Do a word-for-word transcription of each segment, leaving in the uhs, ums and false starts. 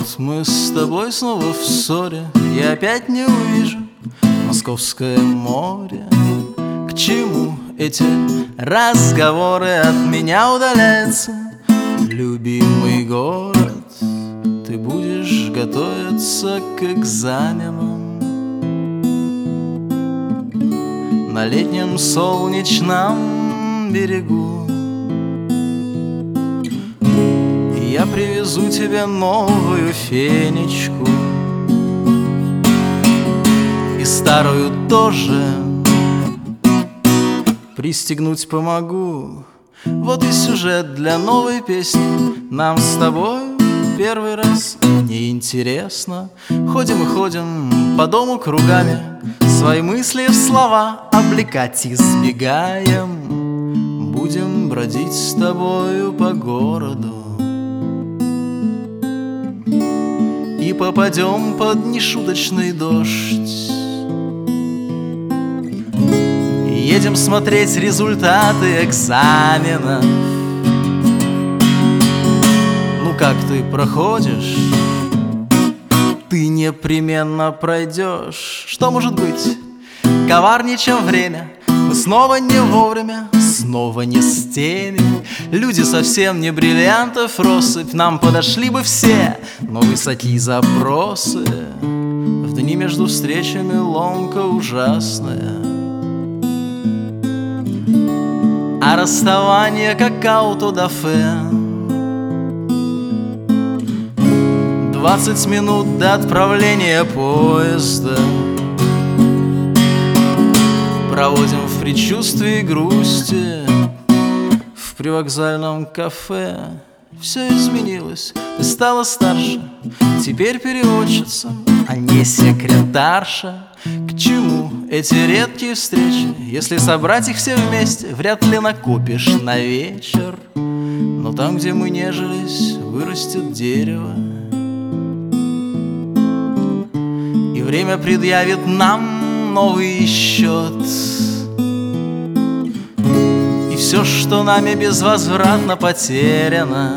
вот мы с тобой снова в ссоре, я опять не увижу Московское море. К чему эти разговоры? От меня удаляется любимый город. Ты будешь готовиться к экзаменам на летнем солнечном берегу. Я привезу тебе новую фенечку, и старую тоже пристегнуть помогу. Вот и сюжет для новой песни. Нам с тобой первый раз неинтересно. Ходим и ходим по дому кругами, свои мысли в слова облекать избегаем. Будем бродить с тобою по городу и попадем под нешуточный дождь. Едем смотреть результаты экзаменов. Ну как ты проходишь? Ты непременно пройдешь. Что может быть коварнее, чем время? Мы снова не вовремя, снова не с теми. Люди совсем не бриллиантов россыпь. Нам подошли бы все, но высоки запросы. В дни между встречами ломка ужасная, а расставание как аутодафе. Двадцать минут до отправления поезда проводим в предчувствии грусти в привокзальном кафе. Все изменилось, ты стала старше, теперь переводчица, а не секретарша. К чему эти редкие встречи? Если собрать их все вместе, вряд ли накопишь на вечер. Но там, где мы нежились, вырастет дерево, и время предъявит нам новый счет. И все, что нами безвозвратно потеряно,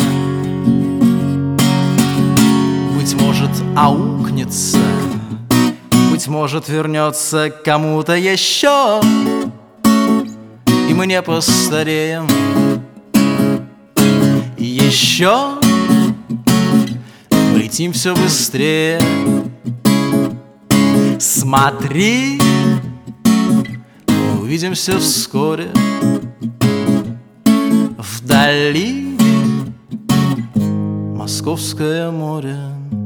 быть может, аукнется, быть может, вернется кому-то еще, и мы не постареем. И еще летим все быстрее. Смотри, увидимся вскоре. Вдали Московское море.